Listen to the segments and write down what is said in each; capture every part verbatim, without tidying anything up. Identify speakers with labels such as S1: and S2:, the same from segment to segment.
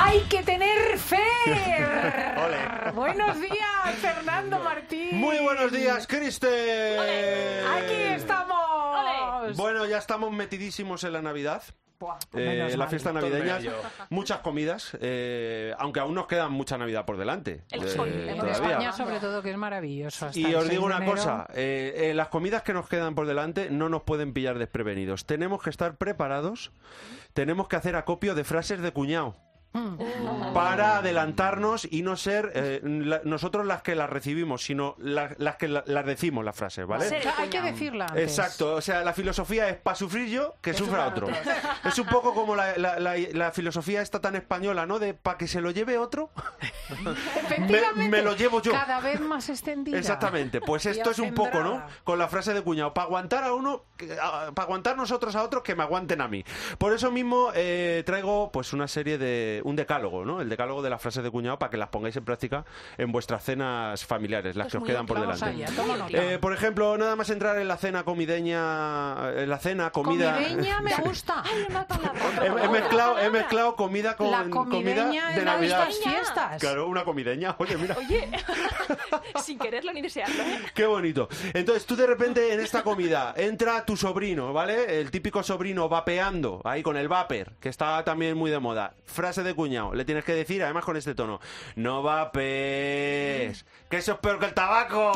S1: ¡Hay que tener fe!
S2: Ole.
S1: Buenos días, Fernando Martín.
S2: Muy buenos días, Kristen.
S1: Aquí estamos. Ole.
S2: Bueno, ya estamos metidísimos en la Navidad.
S1: Buah,
S2: eh, la
S1: mal.
S2: fiesta navideña, muchas comidas, eh, aunque aún nos queda mucha Navidad por delante.
S1: El
S2: eh,
S1: sol, en
S2: todavía.
S1: España sobre todo, que es maravilloso. Hasta
S2: Y
S1: el
S2: os
S1: seis
S2: digo
S1: de
S2: una
S1: enero.
S2: cosa, eh, eh, las comidas que nos quedan por delante no nos pueden pillar desprevenidos. Tenemos que estar preparados, tenemos que hacer acopio de frases de cuñado.
S1: Mm.
S2: Para adelantarnos y no ser eh, la, nosotros las que las recibimos, sino la, las que la, las decimos las frases, ¿vale?
S1: O sea, hay que decirla antes.
S2: Exacto, o sea, la filosofía es para sufrir yo, que sufra otro. Es un poco como la, la, la, la filosofía esta tan española, ¿no? De para que se lo lleve otro, me, me lo llevo yo.
S1: Cada vez más extendida.
S2: Exactamente, pues esto es un poco, ¿no? Con la frase de cuñado, para aguantar a uno, para aguantar nosotros a otros, que me aguanten a mí. Por eso mismo eh, traigo pues una serie de, un decálogo, ¿no? El decálogo de las frases de cuñado para que las pongáis en práctica en vuestras cenas familiares, las
S1: Pues
S2: que os quedan por delante.
S1: Allá, toma nota.
S2: Eh, por ejemplo, nada más entrar en la cena comideña, en la cena, comida...
S1: Comideña me gusta. Ay, una palabra.
S2: he, he mezclado, he mezclado comida con
S1: la
S2: comida de Navidad.
S1: Estas fiestas.
S2: Claro, una comideña. Oye, mira.
S3: Oye, sin quererlo ni desearlo, ¿eh?
S2: Qué bonito. Entonces, tú de repente en esta comida entra tu sobrino, ¿vale? El típico sobrino vapeando, ahí con el vapor, que está también muy de moda. Frase de cuñado. Le tienes que decir, además con este tono, no vapes, que eso es peor que el tabaco.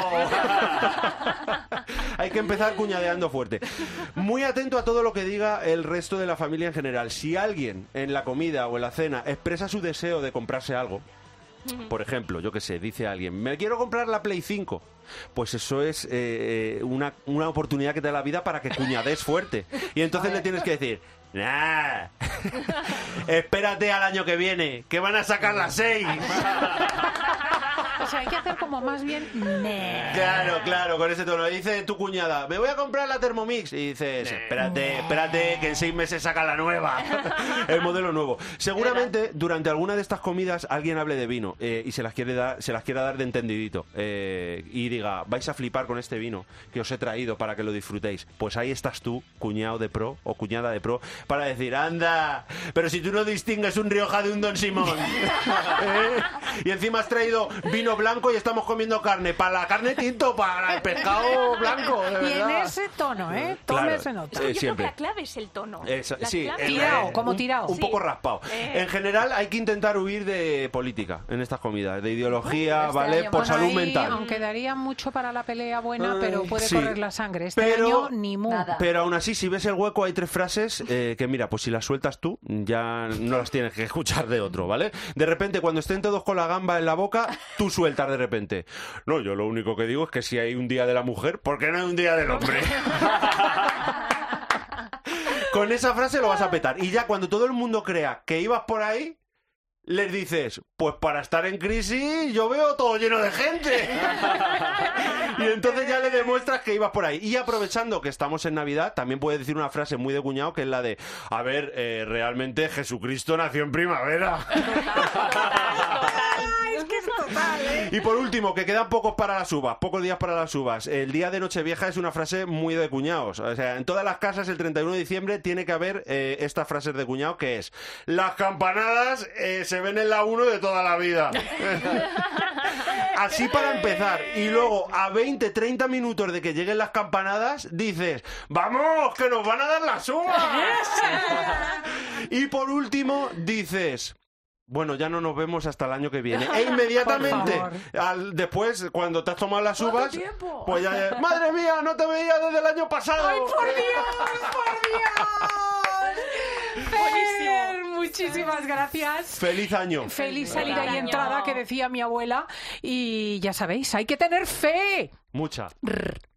S2: Hay que empezar cuñadeando fuerte. Muy atento a todo lo que diga el resto de la familia en general. Si alguien en la comida o en la cena expresa su deseo de comprarse algo, por ejemplo, yo qué sé, dice alguien, me quiero comprar la Play cinco. Pues eso es eh, una, una oportunidad que te da la vida para que cuñades fuerte. Y entonces le tienes que decir, nah, espérate al año que viene, que van a sacar las seis.
S1: O sea, hay que hacer como más bien... Nah.
S2: Claro, claro, con ese tono. Dice tu cuñada, me voy a comprar la Thermomix. Y dices, espérate, espérate, que en seis meses saca la nueva. El modelo nuevo. Seguramente, durante alguna de estas comidas, alguien hable de vino eh, y se las quiere dar, se las quiera dar de entendidito. Eh, y diga, vais a flipar con este vino que os he traído para que lo disfrutéis. Pues ahí estás tú, cuñado de pro o cuñada de pro, para decir, anda, pero si tú no distingues un Rioja de un Don Simón. ¿Eh? Y encima has traído vino blanco y estamos comiendo carne. Para la carne tinto, para el pescado blanco. De
S1: y en
S2: verdad.
S1: ese tono, ¿eh?
S2: Claro,
S1: Tómese nota.
S2: eh,
S3: Yo
S2: siempre.
S3: creo que la clave es el tono.
S2: Esa-
S3: La
S2: sí,
S3: clave
S2: el-
S3: es-
S1: Tirao, como
S2: un-
S1: tirao.
S2: Un,
S3: Sí.
S2: poco raspado.
S3: Eh.
S2: En general hay que intentar huir de política en estas comidas, de ideología,
S3: Este
S2: ¿vale?
S3: año
S2: Por
S3: más.
S2: salud
S1: Ahí,
S2: mental.
S1: aunque daría mucho para la pelea buena, pero puede
S2: sí.
S1: correr la sangre. Este
S2: Pero-
S1: año ni mu.
S3: Nada.
S2: Pero aún así, si ves el hueco, hay tres frases eh, que, mira, pues si las sueltas tú, ya no las tienes que escuchar de otro, ¿vale? De repente, cuando estén todos con la gamba en la boca, tú sueltas de repente. No, yo lo único que digo es que si hay un día de la mujer, ¿por qué no hay un día del hombre? Con esa frase lo vas a petar. Y ya cuando todo el mundo crea que ibas por ahí, les dices, pues para estar en crisis yo veo todo lleno de gente. Y entonces ya le demuestras que ibas por ahí. Y aprovechando que estamos en Navidad, también puedes decir una frase muy de cuñado, que es la de, a ver, eh, realmente Jesucristo nació en primavera.
S1: Es que es total, ¿eh?
S2: Y por último, que quedan pocos para las uvas, pocos días para las uvas. El día de Nochevieja es una frase muy de cuñados. O sea, en todas las casas el treinta y uno de diciembre tiene que haber eh, esta frase de cuñado, que es, las campanadas eh, se ven en la uno de toda la vida. Así para empezar. Y luego, a veinte, treinta minutos de que lleguen las campanadas, dices, ¡vamos, que nos van a dar las uvas! Y por último, dices, bueno, ya no nos vemos hasta el año que viene. E inmediatamente,
S1: Por favor.
S2: al, después, cuando te has tomado las
S3: ¿Cuánto
S2: uvas,
S3: tiempo?
S2: pues ya, ¡madre mía, no te veía desde el año pasado!
S1: ¡Ay, por Dios, por Dios! Fer, muchísimas gracias.
S2: ¡Feliz año!
S1: Feliz
S3: Feliz
S1: salida y
S3: año.
S1: entrada, que decía mi abuela. Y ya sabéis, hay que tener fe.
S2: Mucha.